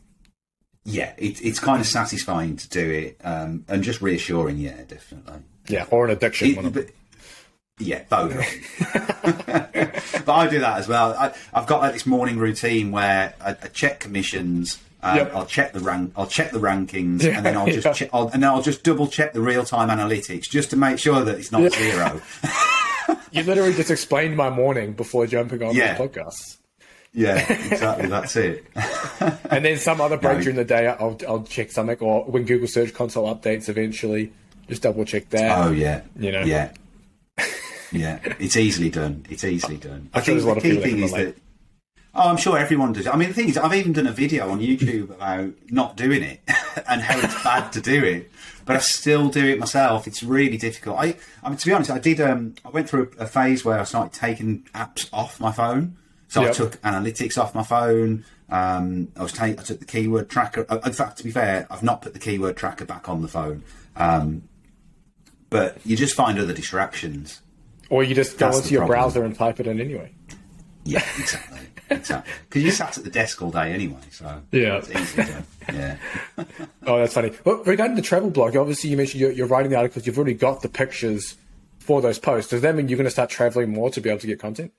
It's kind of satisfying to do it and just reassuring, definitely. Yeah, or an addiction. Both. But I do that as well. I've got like this morning routine where I check commissions. I'll check the rankings, and then I'll just double check the real time analytics just to make sure that it's not zero. You literally just explained my morning before jumping on the podcast. Yeah, exactly. That's it. And then some other break during the day, I'll check something, or when Google Search Console updates eventually, just double check that. Oh yeah, Yeah, it's easily done. I think the key thing is that. Oh, I'm sure everyone does. I mean, the thing is, I've even done a video on YouTube about not doing it and how it's bad to do it, but I still do it myself. It's really difficult. I mean, to be honest, I went through a phase where I started taking apps off my phone. So I took analytics off my phone. I took the keyword tracker. In fact, to be fair, I've not put the keyword tracker back on the phone. But you just find other distractions. Or you just go into your browser and type it in anyway. Yeah, exactly. Because you sat at the desk all day anyway, so it's easy to, Oh, that's funny. Well, regarding the travel blog, obviously you mentioned you're writing the articles. You've already got the pictures for those posts. Does that mean you're going to start traveling more to be able to get content?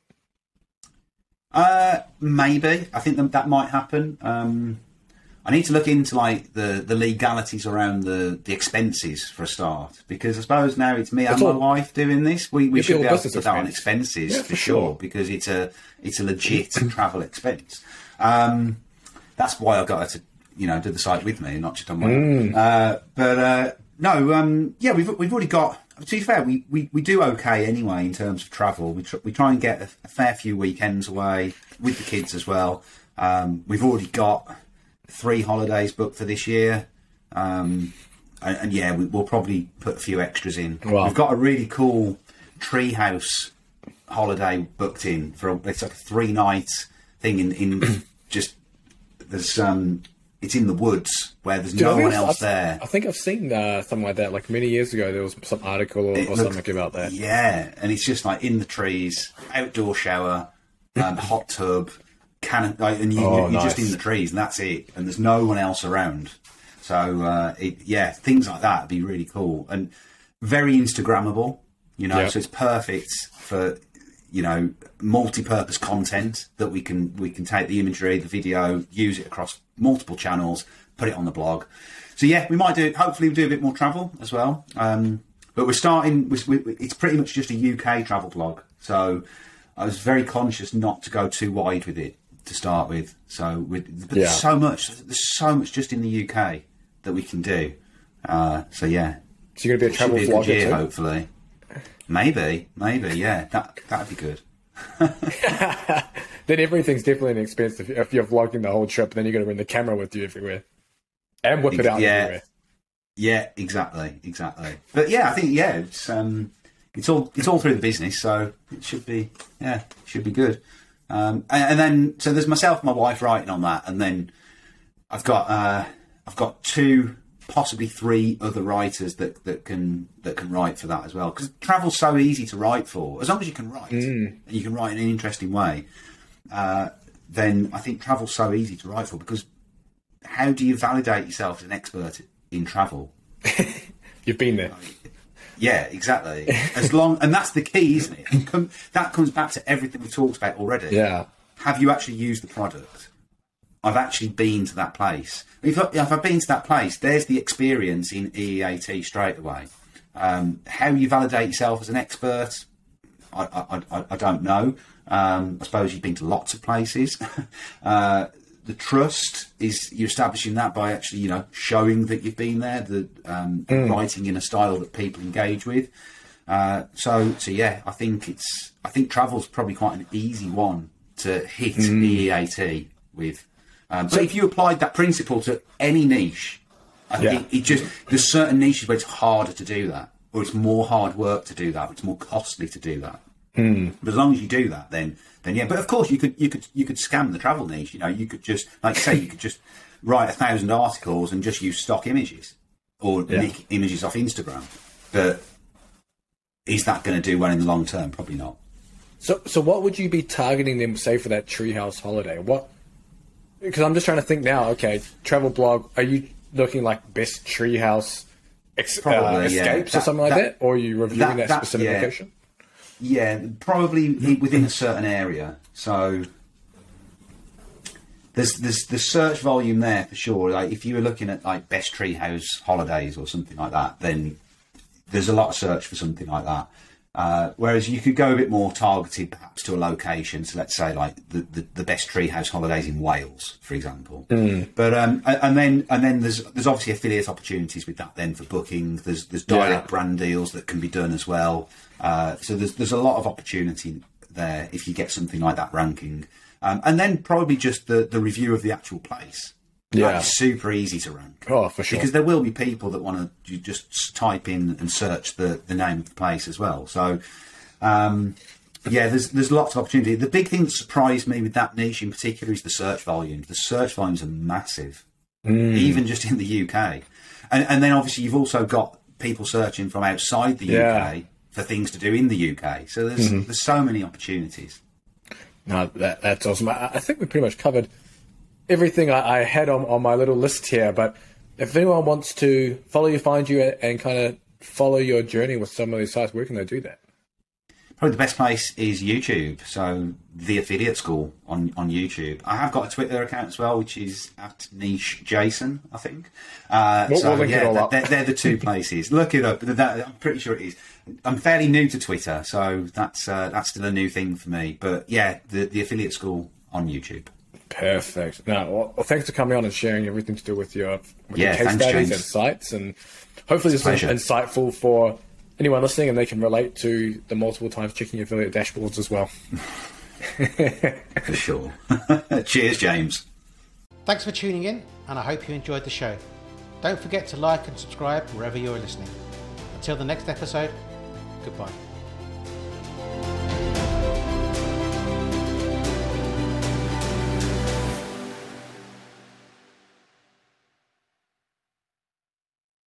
Maybe. I think that might happen. I need to look into like the legalities around the expenses for a start, because I suppose now it's me and my wife doing this. We should be able to put that on expenses for sure, because it's a legit travel expense. That's why I got her to do the site with me, not just on my own. We've already got. To be fair, we do okay anyway in terms of travel. We try and get a fair few weekends away with the kids as well. We've already got 3 holidays booked for this year, we'll probably put a few extras in. Wow. We've got a really cool treehouse holiday booked in it's like a 3-night thing in just there's it's in the woods where there's no one else there. I think I've seen something like that. Like many years ago, there was some article or something about that. Yeah, and it's just like in the trees, outdoor shower, hot tub, and you're nice. Just in the trees, and that's it. And there's no one else around. So things like that would be really cool and very Instagrammable. So it's perfect for multi-purpose content that we can take the imagery, the video, use it across multiple channels, put it on the blog. So we might hopefully we'll do a bit more travel as well. But we're starting, it's pretty much just a UK travel blog. So I was very conscious not to go too wide with it to start with. So there's so much just in the UK that we can do. So you're going to be a travel vlogger too? Hopefully. Maybe, yeah, that'd be good. Then everything's definitely an expense if you're vlogging the whole trip, then you're going to bring the camera with you everywhere and whip it out everywhere. Yeah, exactly. But I think it's all through the business, so it should be good. And then so there's myself and my wife writing on that, and then I've got 2, possibly 3 other writers that can write for that as well, because travel's so easy to write for. As long as you can write and you can write in an interesting way, then I think travel's so easy to write for, because how do you validate yourself as an expert in travel? You've been there. Yeah, exactly. And that's the key, isn't it? That comes back to everything we talked about already. Yeah. Have you actually used the product? I've actually been to that place. If I've been to that place, there's the experience in EEAT straight away. How you validate yourself as an expert, I don't know. I suppose you've been to lots of places. The trust is you're establishing that by actually, showing that you've been there, writing in a style that people engage with. I think travel's probably quite an easy one to hit EEAT with. But if you applied that principle to any niche, I think there's certain niches where it's harder to do that, or it's more hard work to do that, or it's more costly to do that. But as long as you do that, then yeah. But of course, you could scam the travel niche. You know, you could just, like you say, you could just write 1,000 articles and just use stock images or nick images off Instagram. But is that going to do well in the long term? Probably not. So what would you be targeting them, say, for that treehouse holiday? Because I'm just trying to think now. Okay, travel blog. Are you looking like best treehouse escapes or something like that? Or are you reviewing that specific location? Yeah, probably within a certain area. So there's the search volume there for sure. Like if you were looking at like best treehouse holidays or something like that, then there's a lot of search for something like that. Whereas you could go a bit more targeted, perhaps to a location. So let's say like the best treehouse holidays in Wales, for example. But and then there's obviously affiliate opportunities with that. Then for booking, there's direct brand deals that can be done as well. So there's a lot of opportunity there if you get something like that ranking. And then probably just the review of the actual place. Yeah, that's super easy to rank. Oh, for sure. Because there will be people that want to just type in and search the name of the place as well. So, there's lots of opportunity. The big thing that surprised me with that niche in particular is the search volume. The search volumes are massive, even just in the UK. And then obviously you've also got people searching from outside the UK for things to do in the UK. So there's so many opportunities. No, that's awesome. I think we pretty much covered everything I had on my little list here, but if anyone wants to follow you, find you, and kind of follow your journey with some of these sites, where can they do that? Probably the best place is YouTube. So The Affiliate School on YouTube. I have got a Twitter account as well, which is @NicheJason, I think. We'll link it all up. They're the two places. Look it up. I'm pretty sure it is. I'm fairly new to Twitter, so that's still a new thing for me. But yeah, the Affiliate School on YouTube. Perfect. Well, thanks for coming on and sharing everything to do with your case studies James. and sites, and hopefully this is insightful for anyone listening, and they can relate to the multiple times checking affiliate dashboards as well. For sure. Cheers, James. Thanks for tuning in, and I hope you enjoyed the show. Don't forget to like and subscribe wherever you're listening. Until the next episode, goodbye.